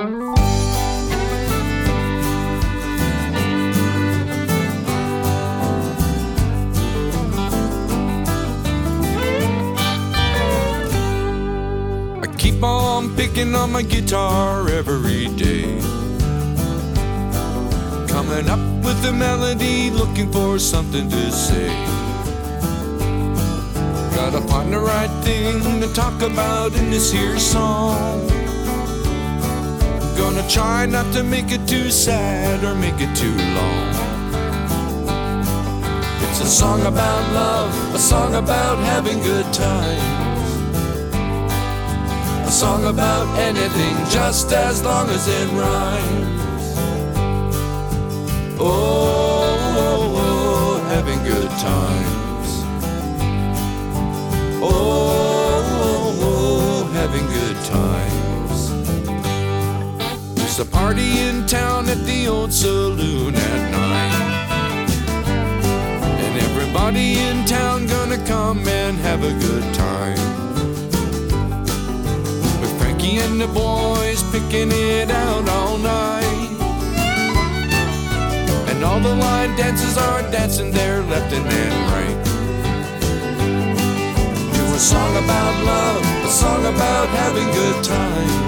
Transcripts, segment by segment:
Keep on picking on my guitar every day, coming up with a melody, looking for something to say. Gotta find the right thing to talk about in this here song. Gonna try not to make it too sad or make it too long. It's a song about love, a song about having good times, a song about anything, just as long as it rhymes. Oh, oh, oh, having good times. Oh, oh, oh, having good times. There's a party in town at the old saloon at night, and everybody in town gonna come and have a good time. And the boys picking it out all night, and all the line dancers are dancing there left and then right. Do a song about love, a song about having good times,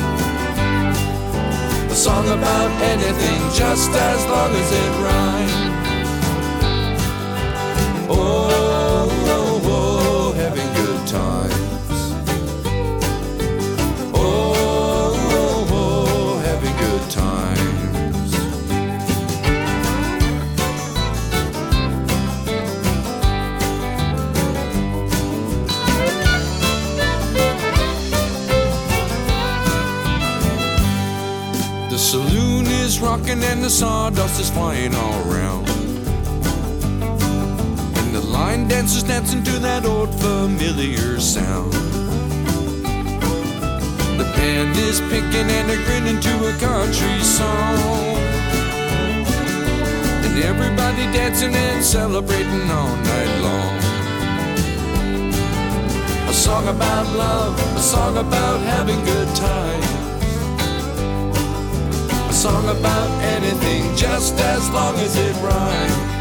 a song about anything, just as long as it rhymes. Oh, oh, oh, having good times. The saloon is rocking and the sawdust is flying all around, and the line dancers dancing to that old familiar sound. The band is picking and they're grinning to a country song, and everybody dancing and celebrating all night long. A song about love, a song about having good times, a song about anything, just as long as it rhymes.